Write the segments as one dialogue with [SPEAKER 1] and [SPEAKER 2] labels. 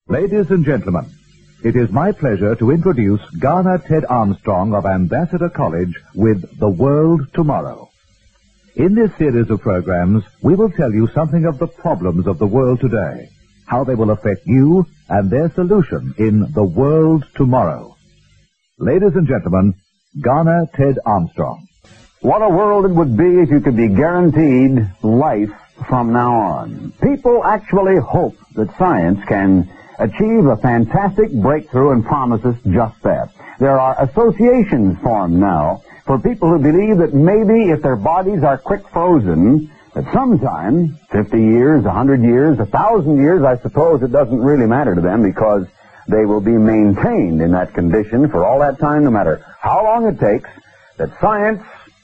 [SPEAKER 1] Ladies and gentlemen, it is my pleasure to introduce Garner Ted Armstrong of Ambassador College with The World Tomorrow. In this series of programs, we will tell you something of the problems of the world today, how they will affect you, and their solution in The World Tomorrow. Ladies and gentlemen, Garner Ted Armstrong.
[SPEAKER 2] What a world it would be if you could be guaranteed life from now on. People actually hope that science can achieve a fantastic breakthrough and promises just that. There are associations formed now for people who believe that maybe if their bodies are quick frozen, that sometime, 50 years, 100 years, 1,000 years, I suppose it doesn't really matter to them because they will be maintained in that condition for all that time, no matter how long it takes, that science,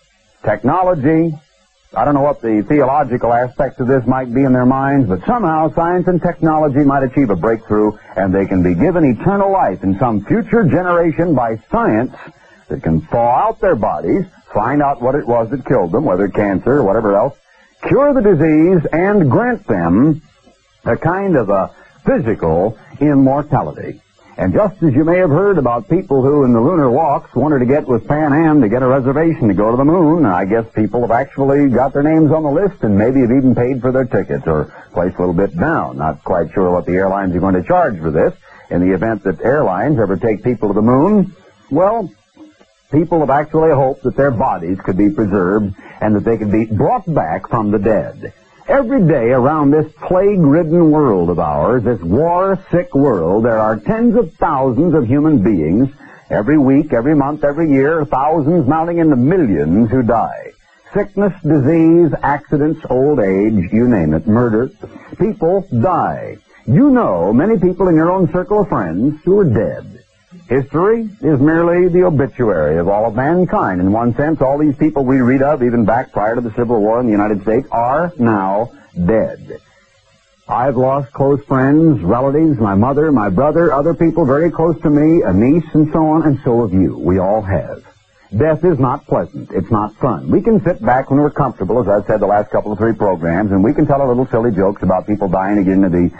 [SPEAKER 2] technology, I don't know what the theological aspects of this might be in their minds, but somehow science and technology might achieve a breakthrough and they can be given eternal life in some future generation by science that can thaw out their bodies, find out what it was that killed them, whether cancer or whatever else, cure the disease, and grant them a kind of a physical immortality. And just as you may have heard about people who in the lunar walks wanted to get with Pan Am to get a reservation to go to the moon, I guess people have actually got their names on the list and maybe have even paid for their tickets or placed a little bit down. Not quite sure what the airlines are going to charge for this in the event that airlines ever take people to the moon. Well, people have actually hoped that their bodies could be preserved and that they could be brought back from the dead. Every day around this plague-ridden world of ours, this war-sick world, there are tens of thousands of human beings, every week, every month, every year, thousands mounting into millions who die. Sickness, disease, accidents, old age, you name it, murder. People die. You know many people in your own circle of friends who are dead. History is merely the obituary of all of mankind. In one sense, all these people we read of, even back prior to the Civil War in the United States, are now dead. I've lost close friends, relatives, my mother, my brother, other people very close to me, a niece, and so on, and so have you. We all have. Death is not pleasant. It's not fun. We can sit back when we're comfortable, as I've said the last couple of 3 programs, and we can tell a little silly jokes about people dying to get into the,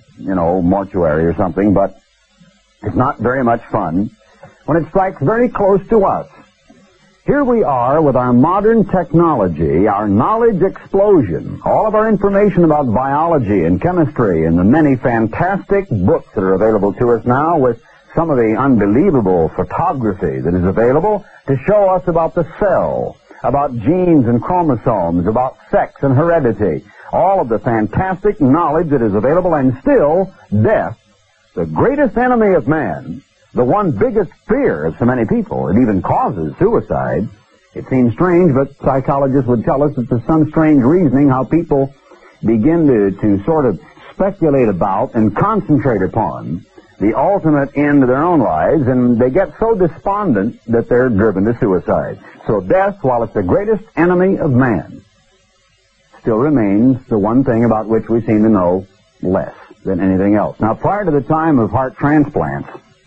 [SPEAKER 2] mortuary or something, but it's not very much fun when it strikes very close to us. Here we are with our modern technology, our knowledge explosion, all of our information about biology and chemistry and the many fantastic books that are available to us now with some of the unbelievable photography that is available to show us about the cell, about genes and chromosomes, about sex and heredity, all of the fantastic knowledge that is available, and still death, the greatest enemy of man, the one biggest fear of so many people, it even causes suicide. It seems strange, but psychologists would tell us that there's some strange reasoning how people begin to sort of speculate about and concentrate upon the ultimate end of their own lives, and they get so despondent that they're driven to suicide. So death, while it's the greatest enemy of man, still remains the one thing about which we seem to know less than anything else. Now, prior to the time of heart transplants,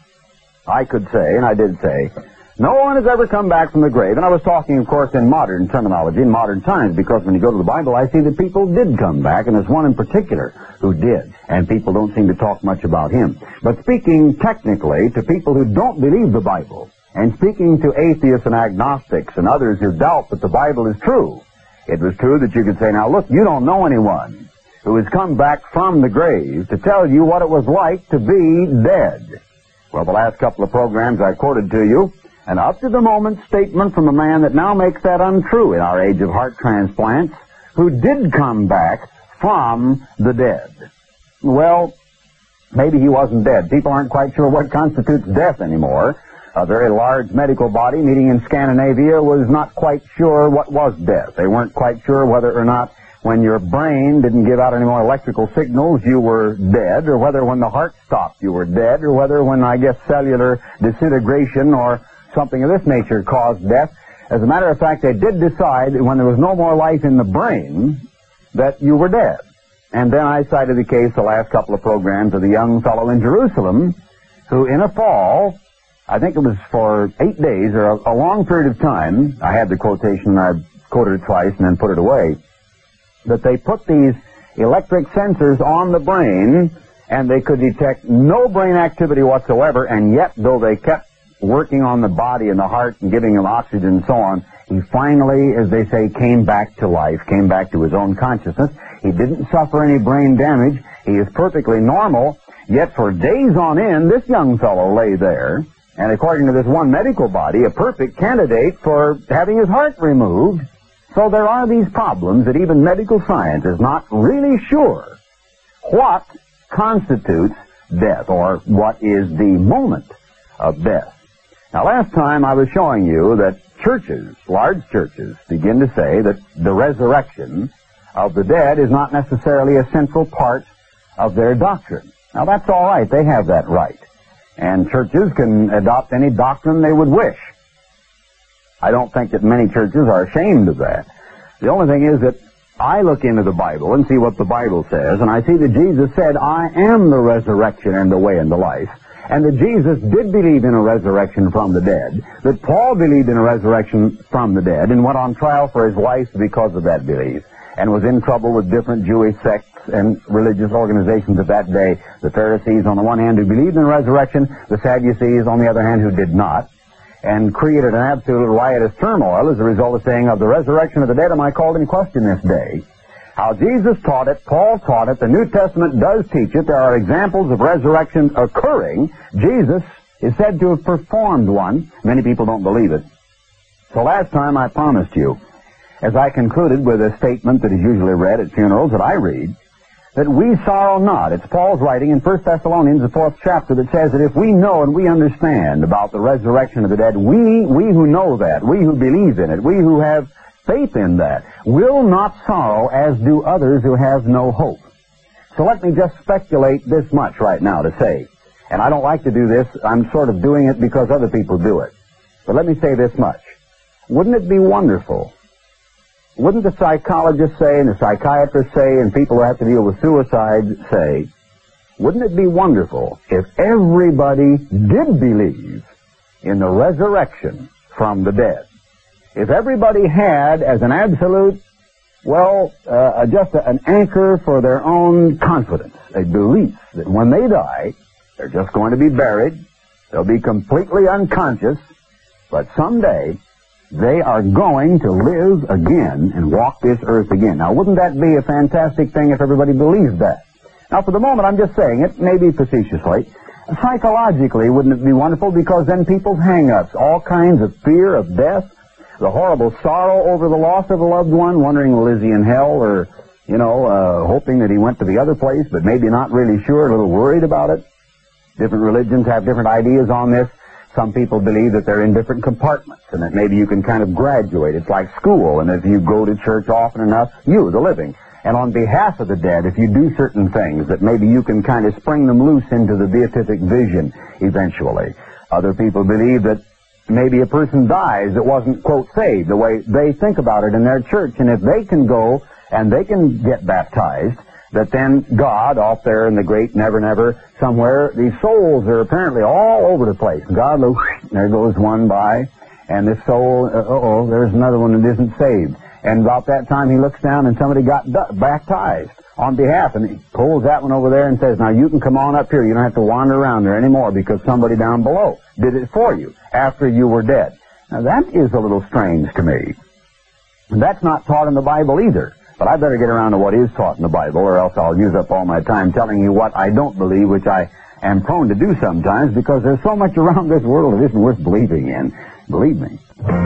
[SPEAKER 2] I could say, and I did say, no one has ever come back from the grave. And I was talking, of course, in modern terminology, in modern times, because when you go to the Bible, I see that people did come back, and there's one in particular who did, and people don't seem to talk much about him. But speaking technically to people who don't believe the Bible, and speaking to atheists and agnostics and others who doubt that the Bible is true, it was true that you could say, now look, you don't know anyone who has come back from the grave to tell you what it was like to be dead. Well, the last couple of programs I quoted to you an up-to-the-moment statement from a man that now makes that untrue in our age of heart transplants, who did come back from the dead. Well, maybe he wasn't dead. People aren't quite sure what constitutes death anymore. A very large medical body meeting in Scandinavia was not quite sure what was death. They weren't quite sure whether or not when your brain didn't give out any more electrical signals, you were dead, or whether when the heart stopped, you were dead, or whether when, cellular disintegration or something of this nature caused death. As a matter of fact, they did decide that when there was no more life in the brain, that you were dead. And then I cited the case the last couple of programs of the young fellow in Jerusalem who, in a fall, I think it was for 8 days or a long period of time, I had the quotation and I quoted it twice and then put it away, that they put these electric sensors on the brain and they could detect no brain activity whatsoever, and yet, though they kept working on the body and the heart and giving him oxygen and so on, he finally, as they say, came back to life, came back to his own consciousness. He didn't suffer any brain damage. He is perfectly normal, yet for days on end, this young fellow lay there, and according to this one medical body, a perfect candidate for having his heart removed. So there are these problems that even medical science is not really sure what constitutes death, or what is the moment of death. Now, last time I was showing you that churches, large churches, begin to say that the resurrection of the dead is not necessarily a central part of their doctrine. Now, that's all right. They have that right. And churches can adopt any doctrine they would wish. I don't think that many churches are ashamed of that. The only thing is that I look into the Bible and see what the Bible says, and I see that Jesus said, I am the resurrection and the way and the life, and that Jesus did believe in a resurrection from the dead, that Paul believed in a resurrection from the dead and went on trial for his life because of that belief, and was in trouble with different Jewish sects and religious organizations of that day, the Pharisees on the one hand who believed in the resurrection, the Sadducees on the other hand who did not, and created an absolute riotous turmoil as a result of saying, of the resurrection of the dead am I called in question this day. How Jesus taught it, Paul taught it, the New Testament does teach it. There are examples of resurrection occurring. Jesus is said to have performed one. Many people don't believe it. So last time I promised you, as I concluded with a statement that is usually read at funerals that I read, that we sorrow not. It's Paul's writing in 1 Thessalonians, the 4th chapter, that says that if we know and we understand about the resurrection of the dead, we who know that, we who believe in it, we who have faith in that, will not sorrow as do others who have no hope. So let me just speculate this much right now to say, and I don't like to do this, I'm sort of doing it because other people do it. But let me say this much. Wouldn't it be wonderful? Wouldn't the psychologists say, and the psychiatrists say, and people who have to deal with suicide say, wouldn't it be wonderful if everybody did believe in the resurrection from the dead? If everybody had as an absolute, just an anchor for their own confidence, a belief that when they die, they're just going to be buried, they'll be completely unconscious, but someday they are going to live again and walk this earth again. Now, wouldn't that be a fantastic thing if everybody believed that? Now, for the moment, I'm just saying it, maybe facetiously. Psychologically, wouldn't it be wonderful? Because then people's hang-ups, all kinds of fear of death, the horrible sorrow over the loss of a loved one, wondering, well, is he in hell, or, hoping that he went to the other place, but maybe not really sure, a little worried about it. Different religions have different ideas on this. Some people believe that they're in different compartments and that maybe you can kind of graduate. It's like school, and if you go to church often enough, you, the living, and on behalf of the dead, if you do certain things, that maybe you can kind of spring them loose into the beatific vision eventually. Other people believe that maybe a person dies that wasn't, quote, saved, the way they think about it in their church, and if they can go and they can get baptized, that then God, off there in the great never, somewhere, these souls are apparently all over the place. God looks, there goes one by, and this soul, there's another one that isn't saved. And about that time he looks down and somebody got baptized on behalf, and he pulls that one over there and says, now you can come on up here. You don't have to wander around there anymore because somebody down below did it for you after you were dead. Now that is a little strange to me. And that's not taught in the Bible either. But I better get around to what is taught in the Bible, or else I'll use up all my time telling you what I don't believe, which I am prone to do sometimes, because there's so much around this world that isn't worth believing in. Believe me.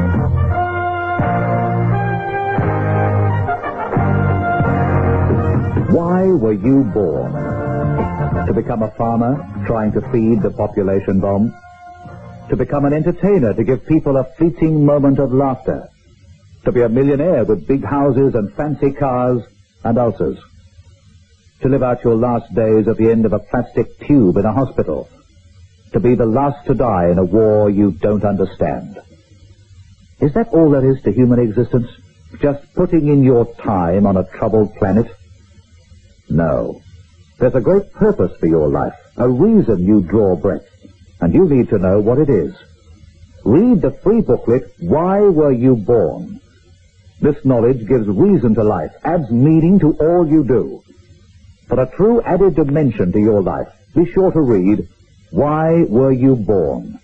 [SPEAKER 1] Why were you born? To become a farmer, trying to feed the population bomb? To become an entertainer, to give people a fleeting moment of laughter? To be a millionaire with big houses and fancy cars and ulcers? To live out your last days at the end of a plastic tube in a hospital? To be the last to die in a war you don't understand? Is that all there is to human existence? Just putting in your time on a troubled planet? No. There's a great purpose for your life, a reason you draw breath, and you need to know what it is. Read the free booklet, Why Were You Born? This knowledge gives reason to life, adds meaning to all you do. For a true added dimension to your life, be sure to read, Why Were You Born?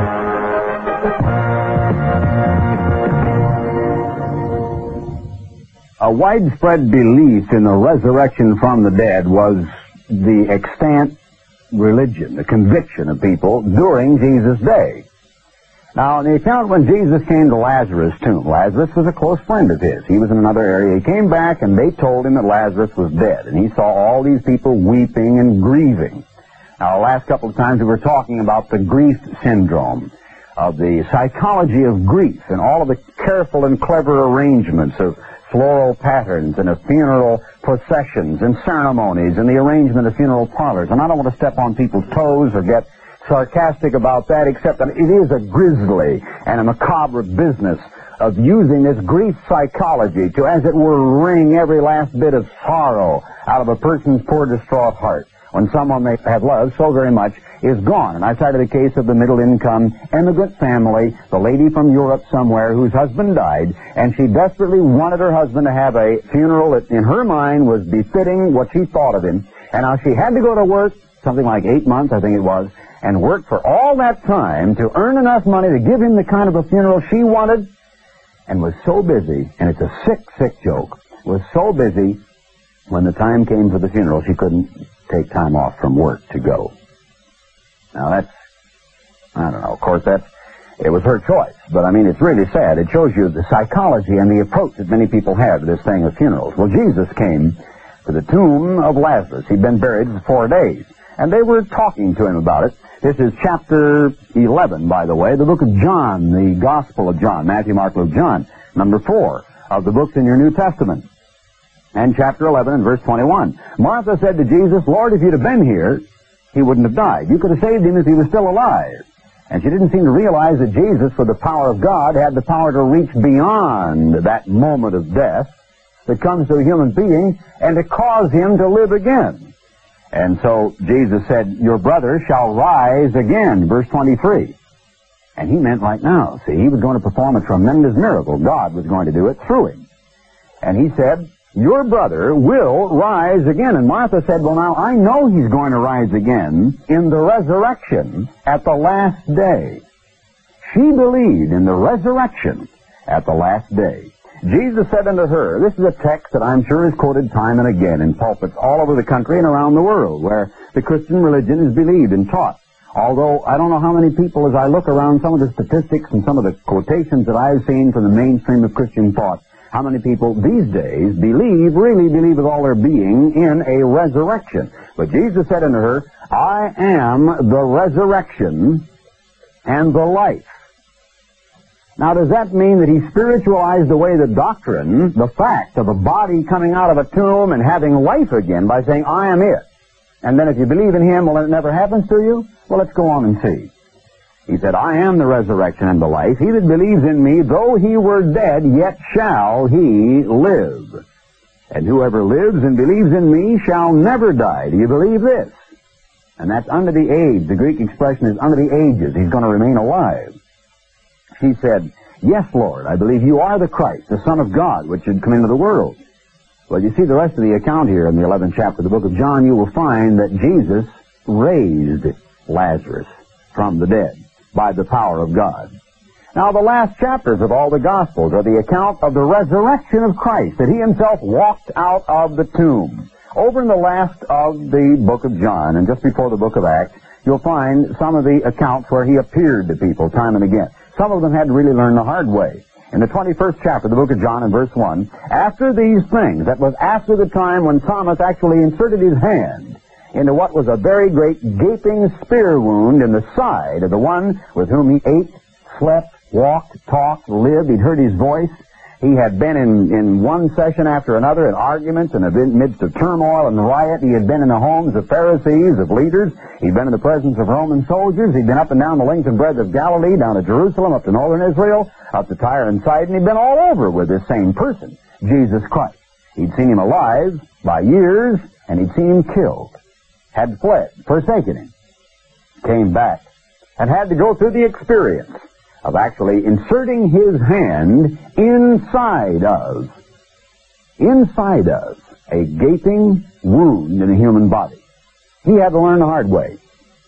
[SPEAKER 2] A widespread belief in the resurrection from the dead was the extant religion, the conviction of people during Jesus' day. Now, in the account when Jesus came to Lazarus' tomb, Lazarus was a close friend of his. He was in another area. He came back, and they told him that Lazarus was dead, and he saw all these people weeping and grieving. Now, the last couple of times we were talking about the grief syndrome, of the psychology of grief, and all of the careful and clever arrangements of floral patterns and of funeral processions and ceremonies and the arrangement of funeral parlors. And I don't want to step on people's toes or get sarcastic about that, except that it is a grisly and a macabre business of using this grief psychology to, as it were, wring every last bit of sorrow out of a person's poor, distraught heart when someone they have loved so very much is gone. And I cited a case of the middle-income immigrant family, the lady from Europe somewhere whose husband died, and she desperately wanted her husband to have a funeral that in her mind was befitting what she thought of him. And now she had to go to work, something like 8 months, I think it was, and work for all that time to earn enough money to give him the kind of a funeral she wanted, and was so busy, and it's a sick, sick joke, was so busy when the time came for the funeral she couldn't take time off from work to go. Now that's, I don't know, of course it was her choice, but I mean it's really sad. It shows you the psychology and the approach that many people have to this thing of funerals. Well, Jesus came to the tomb of Lazarus. He'd been buried for 4 days, and they were talking to him about it. This is chapter 11, by the way, the book of John, the Gospel of John, Matthew, Mark, Luke, John, number 4 of the books in your New Testament. And chapter 11 and verse 21. Martha said to Jesus, Lord, if you'd have been here, he wouldn't have died. You could have saved him if he was still alive. And she didn't seem to realize that Jesus, with the power of God, had the power to reach beyond that moment of death that comes to a human being and to cause him to live again. And so Jesus said, your brother shall rise again, verse 23. And he meant right now. See, he was going to perform a tremendous miracle. God was going to do it through him. And he said, your brother will rise again. And Martha said, well, now, I know he's going to rise again in the resurrection at the last day. She believed in the resurrection at the last day. Jesus said unto her, this is a text that I'm sure is quoted time and again in pulpits all over the country and around the world where the Christian religion is believed and taught. Although I don't know how many people, as I look around some of the statistics and some of the quotations that I've seen from the mainstream of Christian thought, how many people these days really believe with all their being in a resurrection. But Jesus said unto her, I am the resurrection and the life. Now, does that mean that he spiritualized away the doctrine, the fact of a body coming out of a tomb and having life again by saying, I am it? And then if you believe in him, well, it never happens to you? Well, let's go on and see. He said, I am the resurrection and the life. He that believes in me, though he were dead, yet shall he live. And whoever lives and believes in me shall never die. Do you believe this? And that's under the age. The Greek expression is under the ages. He's going to remain alive. She said, yes, Lord, I believe you are the Christ, the Son of God, which should come into the world. Well, you see the rest of the account here in the 11th chapter of the book of John. You will find that Jesus raised Lazarus from the dead by the power of God. Now, the last chapters of all the Gospels are the account of the resurrection of Christ, that he himself walked out of the tomb. Over in the last of the book of John, and just before the book of Acts, you'll find some of the accounts where he appeared to people time and again. Some of them had to really learn the hard way. In the 21st chapter of the book of John, in verse 1, after these things, that was after the time when Thomas actually inserted his hand into what was a very great gaping spear wound in the side of the one with whom he ate, slept, walked, talked, lived. He'd heard his voice. He had been in one session after another in arguments and in the midst of turmoil and riot. He had been in the homes of Pharisees, of leaders. He'd been in the presence of Roman soldiers. He'd been up and down the length and breadth of Galilee, down to Jerusalem, up to northern Israel, up to Tyre and Sidon. He'd been all over with this same person, Jesus Christ. He'd seen him alive by years, and he'd seen him killed. Had fled, forsaken him, came back, and had to go through the experience of actually inserting his hand inside of a gaping wound in a human body. He had to learn the hard way.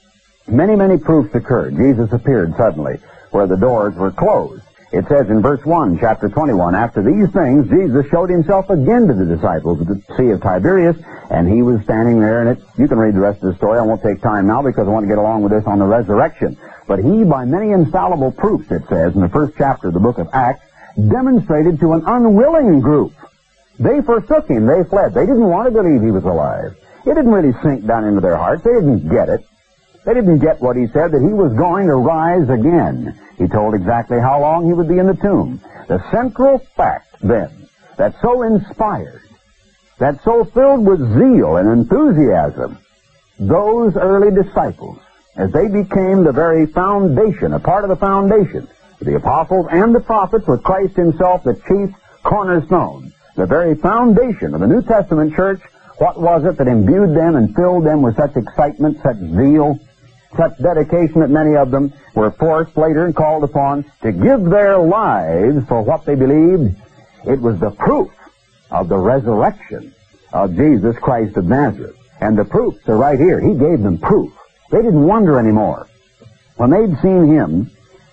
[SPEAKER 2] Many, many proofs occurred. Jesus appeared suddenly where the doors were closed. It says in verse 1, chapter 21, after these things, Jesus showed himself again to the disciples at the Sea of Tiberias, and he was standing there, and you can read the rest of the story. I won't take time now because I want to get along with this on the resurrection. But he, by many infallible proofs, it says in the first chapter of the book of Acts, demonstrated to an unwilling group. They forsook him. They fled. They didn't want to believe he was alive. It didn't really sink down into their hearts. They didn't get it. They didn't get what he said, that he was going to rise again. He told exactly how long he would be in the tomb. The central fact, then, that so inspired, that so filled with zeal and enthusiasm, those early disciples, as they became the very foundation, a part of the foundation, the apostles and the prophets, with Christ himself the chief cornerstone, the very foundation of the New Testament church, what was it that imbued them and filled them with such excitement, such zeal, such dedication that many of them were forced later and called upon to give their lives for what they believed? It was the proof of the resurrection of Jesus Christ of Nazareth. And the proofs are right here. He gave them proof. They didn't wonder anymore. When they'd seen him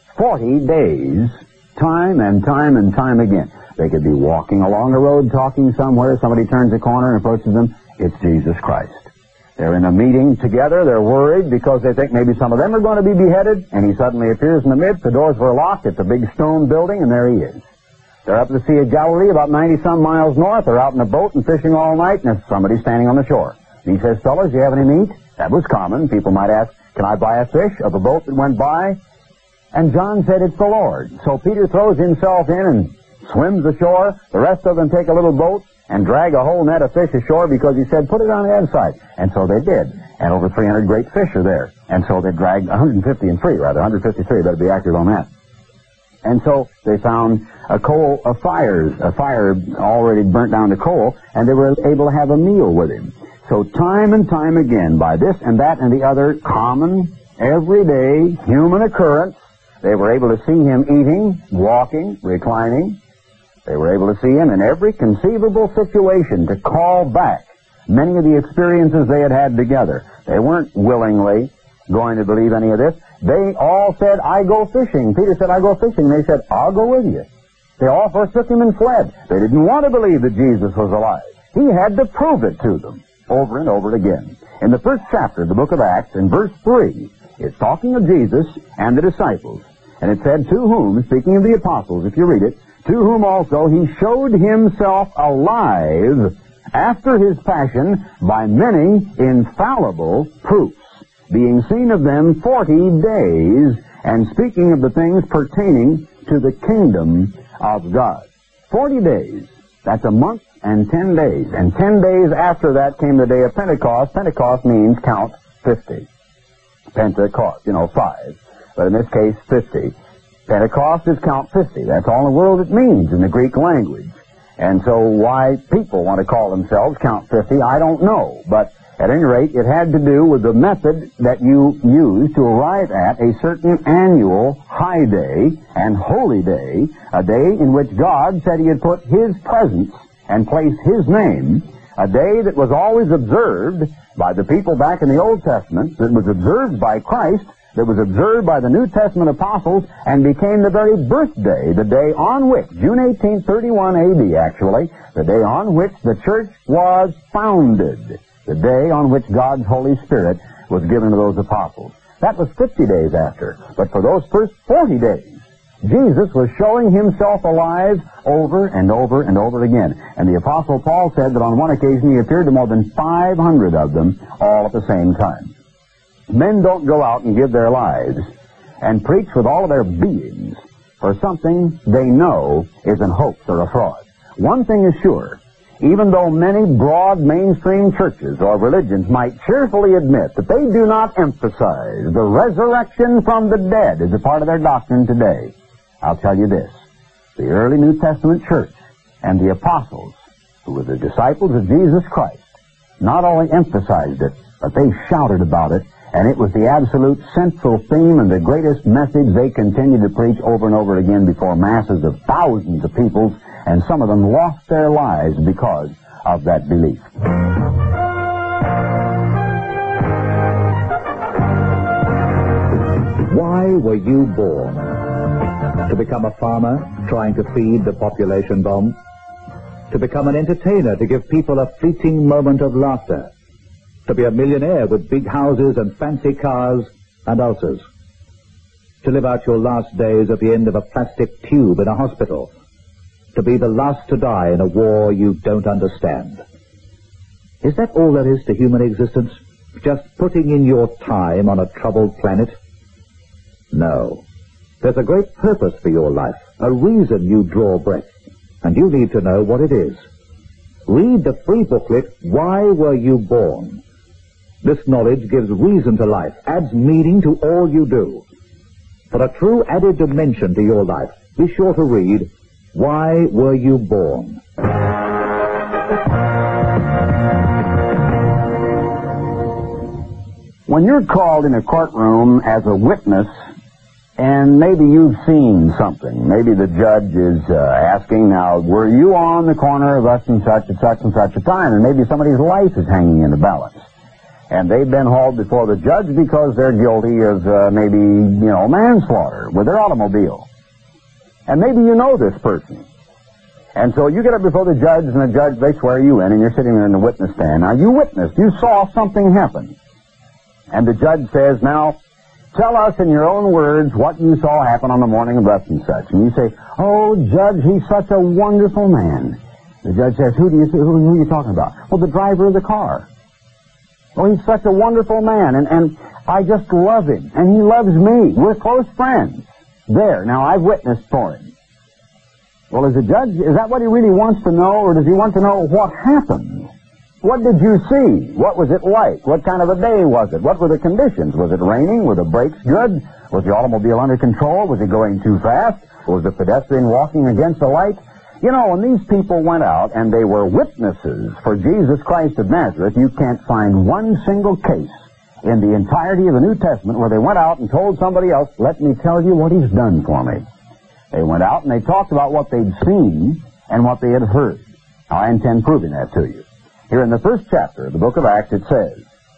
[SPEAKER 2] 40 days, time and time and time again, they could be walking along the road, talking somewhere, somebody turns a corner and approaches them. It's Jesus Christ. They're in a meeting together. They're worried because they think maybe some of them are going to be beheaded, and he suddenly appears in the midst. The doors were locked. It's a big stone building, and there he is. They're up the Sea of Galilee, about 90-some miles north. They're out in a boat and fishing all night, and there's somebody standing on the shore. And he says, fellas, do you have any meat? That was common. People might ask, can I buy a fish of a boat that went by? And John said, it's the Lord. So Peter throws himself in and swims ashore. The rest of them take a little boat and drag a whole net of fish ashore because he said, put it on the inside. And so they did. And over 300 great fish are there. And so they dragged 153, better be accurate on that. And so they found a fire already burnt down to coal, and they were able to have a meal with him. So time and time again, by this and that and the other common, everyday, human occurrence, they were able to see him eating, walking, reclining. They were able to see him in every conceivable situation to call back many of the experiences they had had together. They weren't willingly going to believe any of this. They all said, I go fishing. Peter said, I go fishing. They said, I'll go with you. They all forsook him and fled. They didn't want to believe that Jesus was alive. He had to prove it to them over and over again. In the first chapter of the book of Acts, in verse 3, it's talking of Jesus and the disciples. And it said, to whom, speaking of the apostles, if you read it, to whom also he showed himself alive after his passion by many infallible proofs, being seen of them 40 days, and speaking of the things pertaining to the kingdom of God. 40 days, that's a month and 10 days. And 10 days after that came the day of Pentecost. Pentecost means count 50. Pentecost, 5. But in this case, 50. Pentecost is count 50. That's all in the world it means in the Greek language. And so why people want to call themselves count 50, I don't know. But at any rate, it had to do with the method that you use to arrive at a certain annual high day and holy day, a day in which God said he had put his presence and placed his name, a day that was always observed by the people back in the Old Testament, that was observed by Christ, that was observed by the New Testament apostles, and became the very birthday, the day on which, June 1831 A.D. actually, the day on which the church was founded, the day on which God's Holy Spirit was given to those apostles. That was 50 days after. But for those first 40 days, Jesus was showing himself alive over and over and over again. And the Apostle Paul said that on one occasion he appeared to more than 500 of them all at the same time. Men don't go out and give their lives and preach with all of their beings for something they know is an hoax or a fraud. One thing is sure, even though many broad mainstream churches or religions might cheerfully admit that they do not emphasize the resurrection from the dead as a part of their doctrine today, I'll tell you this. The early New Testament church and the apostles, who were the disciples of Jesus Christ, not only emphasized it, but they shouted about it, and it was the absolute central theme and the greatest message they continued to preach over and over again before masses of thousands of people and some of them lost their lives because of that belief.
[SPEAKER 1] Why were you born? To become a farmer, trying to feed the population bomb? To become an entertainer, to give people a fleeting moment of laughter? To be a millionaire with big houses and fancy cars and ulcers? To live out your last days at the end of a plastic tube in a hospital? To be the last to die in a war you don't understand? Is that all there is to human existence? Just putting in your time on a troubled planet? No. There's a great purpose for your life, a reason you draw breath, and you need to know what it is. Read the free booklet, Why Were You Born? This knowledge gives reason to life, adds meaning to all you do. For a true added dimension to your life, be sure to read Why Were You Born?
[SPEAKER 2] When you're called in a courtroom as a witness, and maybe you've seen something, maybe the judge is asking, now, were you on the corner of us and such a time, and maybe somebody's life is hanging in the balance, and they've been hauled before the judge because they're guilty of maybe, manslaughter with their automobile. And maybe you know this person. And so you get up before the judge, and the judge, they swear you in, and you're sitting there in the witness stand. Now, you witnessed, you saw something happen. And the judge says, now, tell us in your own words what you saw happen on the morning of such and such. And you say, oh, Judge, he's such a wonderful man. The judge says, who are you talking about? Well, the driver of the car. Oh, he's such a wonderful man, and I just love him, and he loves me. We're close friends. There, now I've witnessed for him. Well, as a judge, is that what he really wants to know, or does he want to know what happened? What did you see? What was it like? What kind of a day was it? What were the conditions? Was it raining? Were the brakes good? Was the automobile under control? Was it going too fast? Was the pedestrian walking against the light? You know, when these people went out and they were witnesses for Jesus Christ of Nazareth, you can't find one single case in the entirety of the New Testament where they went out and told somebody else, let me tell you what he's done for me. They went out and they talked about what they'd seen and what they had heard. Now, I intend proving that to you. Here in the first chapter of the book of Acts, it says,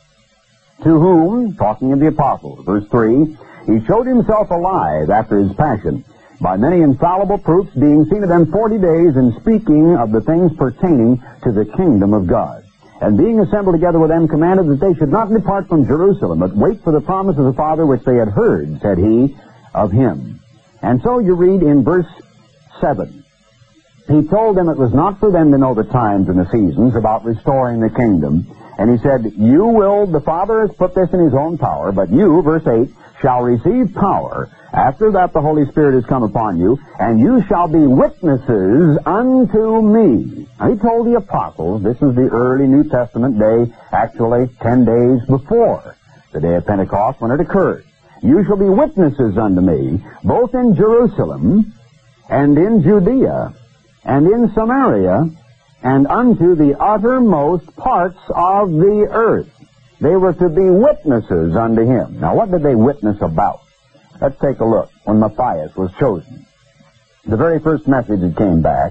[SPEAKER 2] to whom, talking of the apostles, verse 3, he showed himself alive after his passion, by many infallible proofs, being seen of them 40 days, and speaking of the things pertaining to the kingdom of God. And being assembled together with them, commanded that they should not depart from Jerusalem, but wait for the promise of the Father, which they had heard, said he, of him. And so you read in verse 7, he told them it was not for them to know the times and the seasons about restoring the kingdom. And he said, you will, the Father has put this in his own power, but you, verse 8, shall receive power. After that the Holy Spirit has come upon you, and you shall be witnesses unto me. Now, he told the apostles, this is the early New Testament day, actually 10 days before the day of Pentecost when it occurred. You shall be witnesses unto me, both in Jerusalem and in Judea and in Samaria and unto the uttermost parts of the earth. They were to be witnesses unto him. Now, what did they witness about? Let's take a look. When Matthias was chosen, the very first message that came back,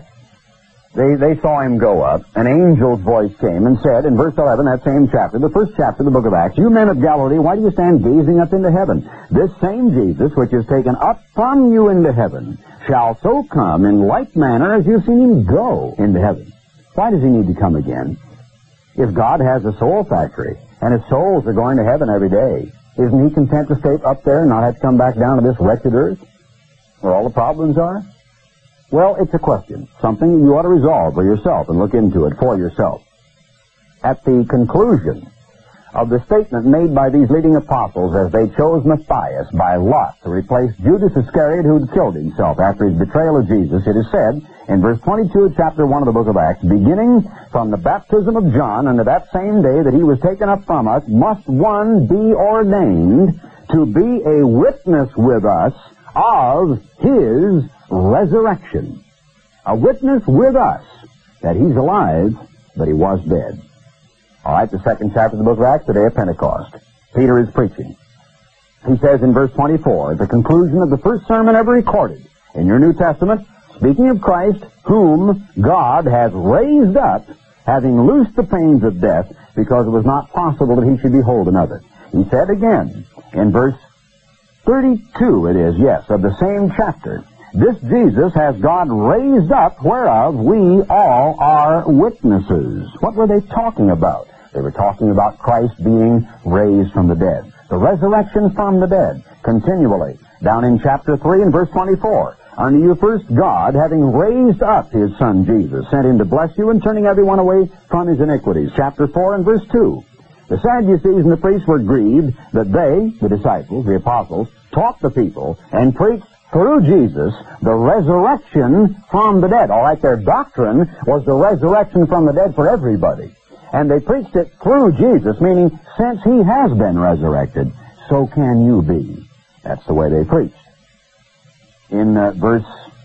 [SPEAKER 2] they saw him go up. An angel's voice came and said, in verse 11, that same chapter, the first chapter of the book of Acts, you men of Galilee, why do you stand gazing up into heaven? This same Jesus, which is taken up from you into heaven, shall so come in like manner as you've seen him go into heaven. Why does he need to come again? If God has a soul factory, and his souls are going to heaven every day, isn't he content to stay up there and not have to come back down to this wretched earth where all the problems are? Well, it's a question, something you ought to resolve for yourself and look into it for yourself. At the conclusion of the statement made by these leading apostles as they chose Matthias by lot to replace Judas Iscariot, who had killed himself after his betrayal of Jesus, it is said in verse 22 of chapter 1 of the book of Acts, beginning from the baptism of John unto that same day that he was taken up from us, must one be ordained to be a witness with us of his resurrection. A witness with us that he's alive, but he was dead. All right, the second chapter of the book of Acts, the day of Pentecost. Peter is preaching. He says in verse 24, at the conclusion of the first sermon ever recorded in your New Testament, speaking of Christ, whom God has raised up, having loosed the pains of death, because it was not possible that he should behold another. He said again, in verse 32 it is, yes, of the same chapter, this Jesus has God raised up, whereof we all are witnesses. What were they talking about? They were talking about Christ being raised from the dead. The resurrection from the dead, continually. Down in chapter 3 and verse 24. Unto you first God, having raised up his Son Jesus, sent him to bless you and turning everyone away from his iniquities. Chapter 4 and verse 2. The Sadducees and the priests were grieved that they, the disciples, the apostles, taught the people and preached through Jesus the resurrection from the dead. All right, their doctrine was the resurrection from the dead for everybody. And they preached it through Jesus, meaning since he has been resurrected, so can you be. That's the way they preached. In verse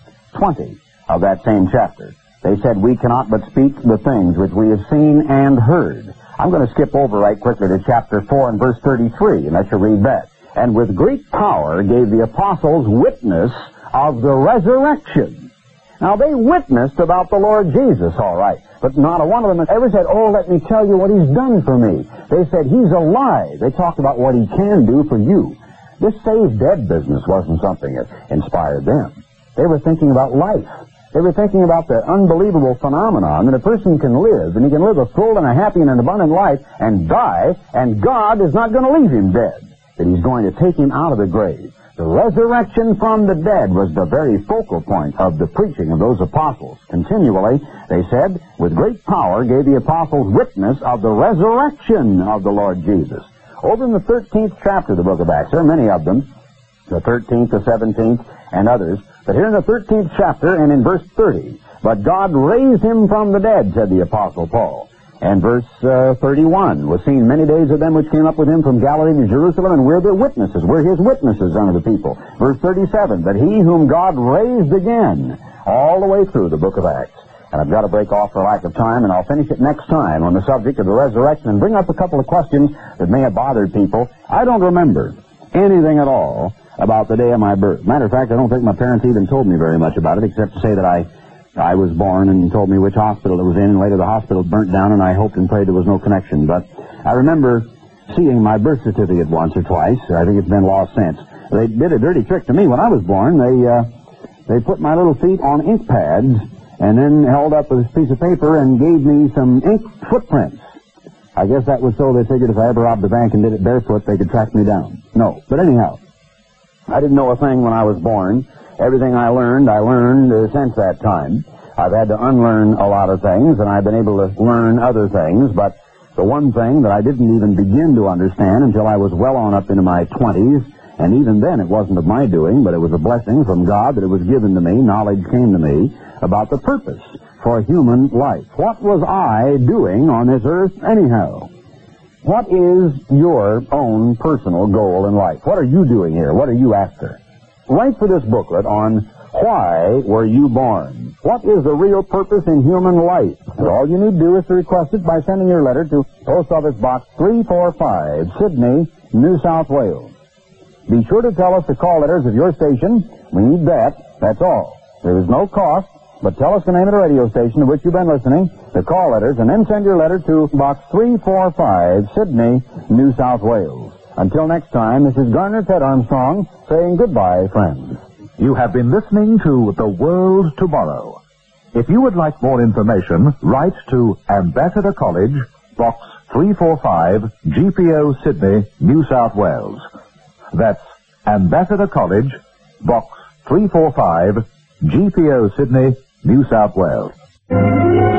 [SPEAKER 2] 20 of that same chapter, they said, we cannot but speak the things which we have seen and heard. I'm going to skip over right quickly to chapter 4 and verse 33, and let you read that. And with great power gave the apostles witness of the resurrection. Now, they witnessed about the Lord Jesus, all right, but not a one of them ever said, oh, let me tell you what he's done for me. They said, he's alive. They talked about what he can do for you. This saved dead business wasn't something that inspired them. They were thinking about life. They were thinking about the unbelievable phenomenon that a person can live, and he can live a full and a happy and an abundant life and die, and God is not going to leave him dead, that he's going to take him out of the grave. The resurrection from the dead was the very focal point of the preaching of those apostles. Continually, they said, with great power gave the apostles witness of the resurrection of the Lord Jesus. Over in the 13th chapter of the book of Acts, there are many of them, the 13th, the 17th, and others, but here in the 13th chapter and in verse 30, but God raised him from the dead, said the apostle Paul. And verse 31, was seen many days of them which came up with him from Galilee to Jerusalem, and we're their witnesses. We're his witnesses unto the people. Verse 37, but he whom God raised again, all the way through the book of Acts. And I've got to break off for lack of time, and I'll finish it next time on the subject of the resurrection and bring up a couple of questions that may have bothered people. I don't remember anything at all about the day of my birth. Matter of fact, I don't think my parents even told me very much about it, except to say that I was born and told me which hospital it was in, and later the hospital burnt down, and I hoped and prayed there was no connection. But I remember seeing my birth certificate once or twice. I think it's been lost since. They did a dirty trick to me when I was born. They put my little feet on ink pads and then held up a piece of paper and gave me some ink footprints. I guess that was so they figured if I ever robbed a bank and did it barefoot, they could track me down. No. But anyhow, I didn't know a thing when I was born. Everything I learned since that time. I've had to unlearn a lot of things, and I've been able to learn other things, but the one thing that I didn't even begin to understand until I was well on up into my 20s, and even then it wasn't of my doing, but it was a blessing from God that it was given to me, knowledge came to me, about the purpose for human life. What was I doing on this earth anyhow? What is your own personal goal in life? What are you doing here? What are you after? Write for this booklet on why were you born? What is the real purpose in human life? And all you need to do is to request it by sending your letter to Post Office Box 345, Sydney, New South Wales. Be sure to tell us the call letters of your station. We need that. That's all. There is no cost, but tell us the name of the radio station to which you've been listening, the call letters, and then send your letter to Box 345, Sydney, New South Wales. Until next time, this is Garner Ted Armstrong saying goodbye, friends.
[SPEAKER 1] You have been listening to The World Tomorrow. If you would like more information, write to Ambassador College, Box 345, GPO, Sydney, New South Wales. That's Ambassador College, Box 345, GPO, Sydney, New South Wales.